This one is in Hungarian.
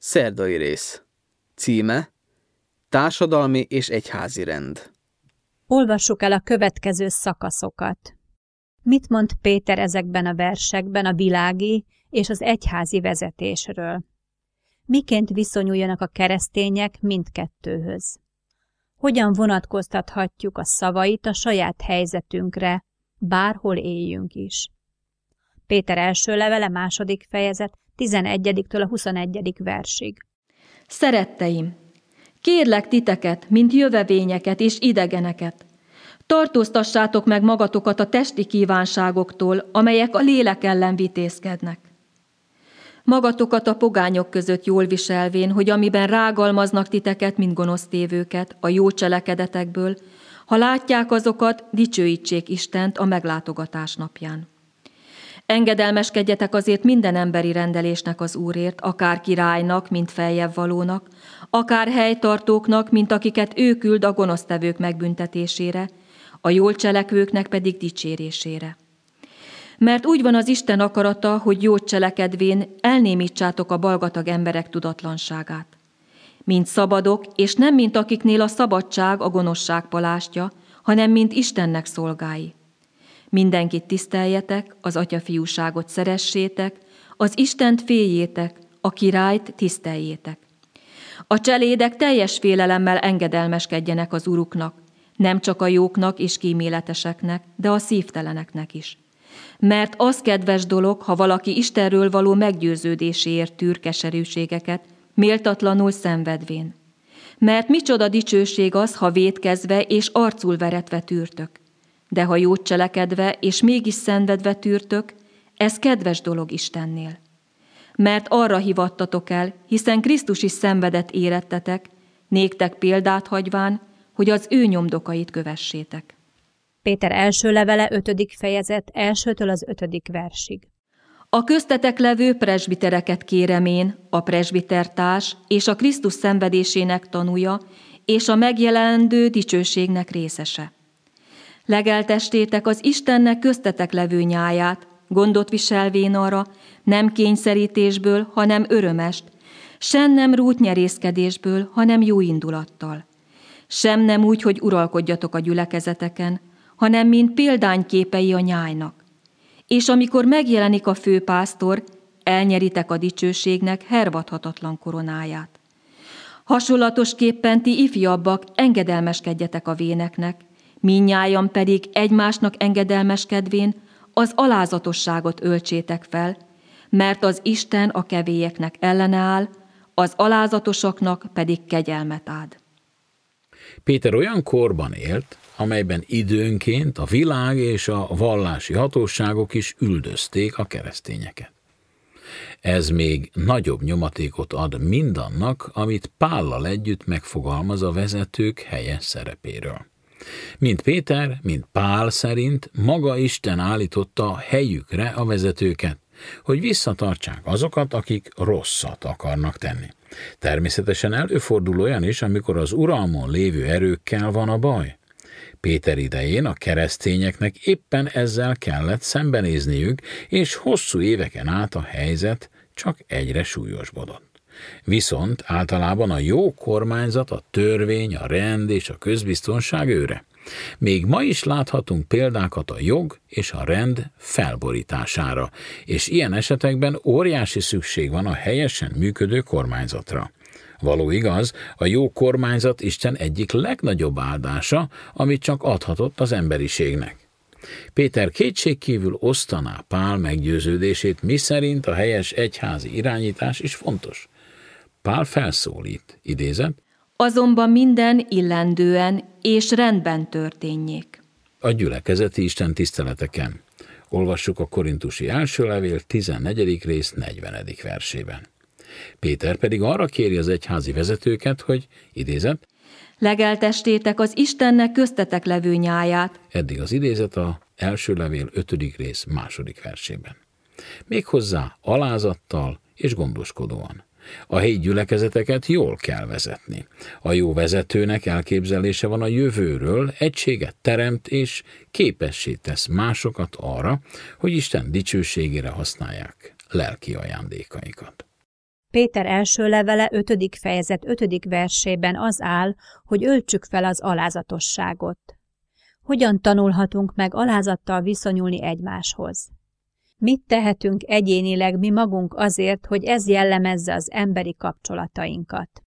Szerdai rész. Címe: Társadalmi és egyházi rend. Olvassuk el a következő szakaszokat. Mit mond Péter ezekben a versekben a világi és az egyházi vezetésről? Miként viszonyuljanak a keresztények mindkettőhöz? Hogyan vonatkoztathatjuk a szavait a saját helyzetünkre, bárhol éljünk is? Péter első levele, 2. fejezet, 11-től a 21. versig. Szeretteim, kérlek titeket, mint jövevényeket és idegeneket, tartóztassátok meg magatokat a testi kívánságoktól, amelyek a lélek ellen vitézkednek. Magatokat a pogányok között jól viselvén, hogy amiben rágalmaznak titeket, mint gonosztévőket, a jó cselekedetekből, ha látják azokat, dicsőítsék Istent a meglátogatás napján. Engedelmeskedjetek azért minden emberi rendelésnek az Úrért, akár királynak, mint feljebb valónak, akár helytartóknak, mint akiket ő küld a gonosztevők megbüntetésére, a jól cselekvőknek pedig dicsérésére. Mert úgy van az Isten akarata, hogy jót cselekedvén elnémítsátok a balgatag emberek tudatlanságát. Mint szabadok, és nem mint akiknél a szabadság a gonoszság palástja, hanem mint Istennek szolgái. Mindenkit tiszteljetek, az atyafiúságot szeressétek, az Istent féljétek, a királyt tiszteljétek. A cselédek teljes félelemmel engedelmeskedjenek az uruknak, nem csak a jóknak és kíméleteseknek, de a szívteleneknek is. Mert az kedves dolog, ha valaki Istenről való meggyőződéséért tűr keserűségeket, méltatlanul szenvedvén. Mert micsoda dicsőség az, ha vétkezve és arcul veretve tűrtök. De ha jót cselekedve és mégis szenvedve tűrtök, ez kedves dolog Istennél. Mert arra hívattatok el, hiszen Krisztus is szenvedett érettetek, néktek példát hagyván, hogy az ő nyomdokait kövessétek. Péter első levele, 5. fejezet, 1-től az 5. versig. A köztetek levő presbitereket kérem én, a presbitertárs és a Krisztus szenvedésének tanúja, és a megjelenendő dicsőségnek részese. Legeltestétek az Istennek köztetek levő nyáját, gondot viselvén arra, nem kényszerítésből, hanem örömest, sem nem rútnyerészkedésből, hanem jó indulattal. Sem nem úgy, hogy uralkodjatok a gyülekezeteken, hanem mint példányképei a nyájnak. És amikor megjelenik a főpásztor, elnyeritek a dicsőségnek hervadhatatlan koronáját. Hasonlatosképpen ti ifjabbak, engedelmeskedjetek a véneknek, mindnyájan pedig egymásnak engedelmeskedvén az alázatosságot öltsétek fel, mert az Isten a kevélyeknek ellene áll, az alázatosaknak pedig kegyelmet ad. Péter olyan korban élt, amelyben időnként a világ és a vallási hatóságok is üldözték a keresztényeket. Ez még nagyobb nyomatékot ad mindannak, amit Pállal együtt megfogalmaz a vezetők helyes szerepéről. Mind Péter, mind Pál szerint maga Isten állította helyükre a vezetőket, hogy visszatartsák azokat, akik rosszat akarnak tenni. Természetesen előfordul olyan is, amikor az uralmon lévő erőkkel van a baj. Péter idején a keresztényeknek éppen ezzel kellett szembenézniük, és hosszú éveken át a helyzet csak egyre súlyosbodott. Viszont általában a jó kormányzat, a törvény, a rend és a közbiztonság őre. Még ma is láthatunk példákat a jog és a rend felborítására, és ilyen esetekben óriási szükség van a helyesen működő kormányzatra. Való igaz, a jó kormányzat Isten egyik legnagyobb áldása, amit csak adhatott az emberiségnek. Péter kétségkívül osztaná Pál meggyőződését, miszerint a helyes egyházi irányítás is fontos. Pál felszólít, idézet: Azonban minden illendően és rendben történjék. A gyülekezeti Isten tiszteleteken. Olvassuk a Korintusi első levél 14. rész 40. versében. Péter pedig arra kéri az egyházi vezetőket, hogy, idézet: Legeltestétek az Istennek köztetek levő nyáját. Eddig az idézet a első levél 5. rész 2. versében. Méghozzá alázattal és gondoskodóan. A helyi gyülekezeteket jól kell vezetni. A jó vezetőnek elképzelése van a jövőről, egységet teremt és képessé tesz másokat arra, hogy Isten dicsőségére használják lelki ajándékaikat. Péter első levele 5. fejezet 5. versében az áll, hogy öltsük fel az alázatosságot. Hogyan tanulhatunk meg alázattal viszonyulni egymáshoz? Mit tehetünk egyénileg mi magunk azért, hogy ez jellemezze az emberi kapcsolatainkat?